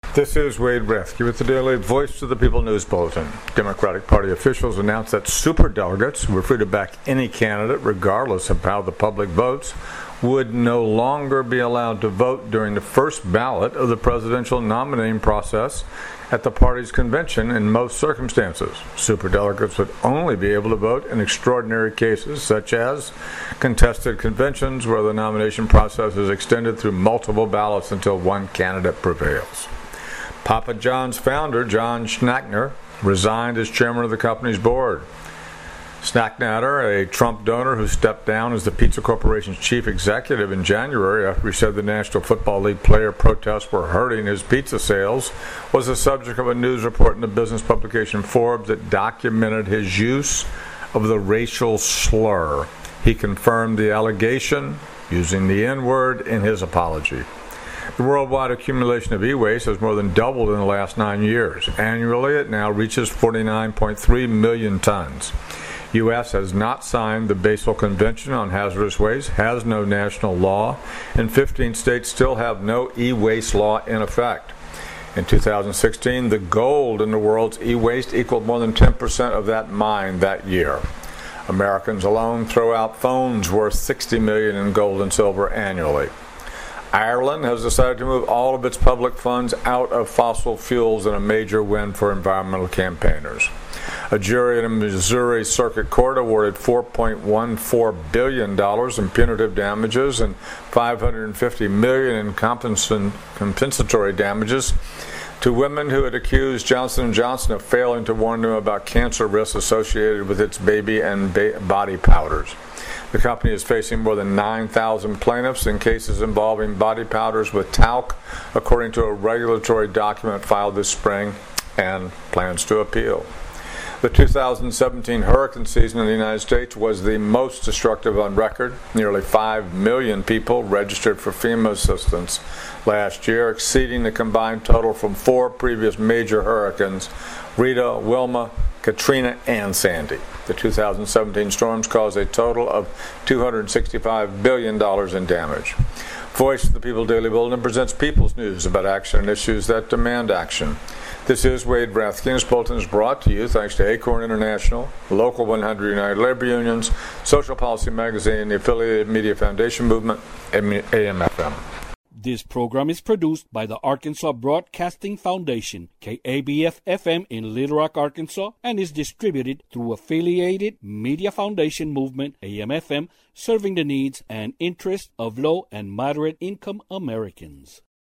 This is Wade Rathke with the Daily Voice of the People News Bulletin. Democratic Party officials announced that superdelegates who were free to back any candidate, regardless of how the public votes, would no longer be allowed to vote during the first ballot of the presidential nominating process at the party's convention in most circumstances. Superdelegates would only be able to vote in extraordinary cases, such as contested conventions where the nomination process is extended through multiple ballots until one candidate prevails. Papa John's founder, John Schnatter, resigned as chairman of the company's board. Schnatter, a Trump donor who stepped down as the Pizza Corporation's chief executive in January after he said the National Football League player protests were hurting his pizza sales, was the subject of a news report in the business publication Forbes that documented his use of the racial slur. He confirmed the allegation, using the N-word, in his apology. The worldwide accumulation of e-waste has more than doubled in the last 9 years. Annually, it now reaches 49.3 million tons. U.S. has not signed the Basel Convention on Hazardous Waste, has no national law, and 15 states still have no e-waste law in effect. In 2016, the gold in the world's e-waste equaled more than 10% of that mine that year. Americans alone throw out phones worth $60 million in gold and silver annually. Ireland has decided to move all of its public funds out of fossil fuels in a major win for environmental campaigners. A jury in a Missouri Circuit Court awarded $4.14 billion in punitive damages and $550 million in compensatory damages to women who had accused Johnson & Johnson of failing to warn them about cancer risks associated with its baby and body powders. The company is facing more than 9,000 plaintiffs in cases involving body powders with talc, according to a regulatory document filed this spring, and plans to appeal. The 2017 hurricane season in the United States was the most destructive on record. Nearly 5 million people registered for FEMA assistance last year, exceeding the combined total from 4 previous major hurricanes: Rita, Wilma, Katrina, and Sandy. The 2017 storms caused a total of $265 billion in damage. Voice of the People Daily Bulletin presents people's news about action and issues that demand action. This is Wade Rathke. This bulletin is brought to you thanks to Acorn International, Local 100 United Labor Unions, Social Policy Magazine, the Affiliated Media Foundation Movement, and AM/FM. This program is produced by the Arkansas Broadcasting Foundation, KABF-FM in Little Rock, Arkansas, and is distributed through Affiliated Media Foundation Movement, AM/FM, serving the needs and interests of low and moderate income Americans.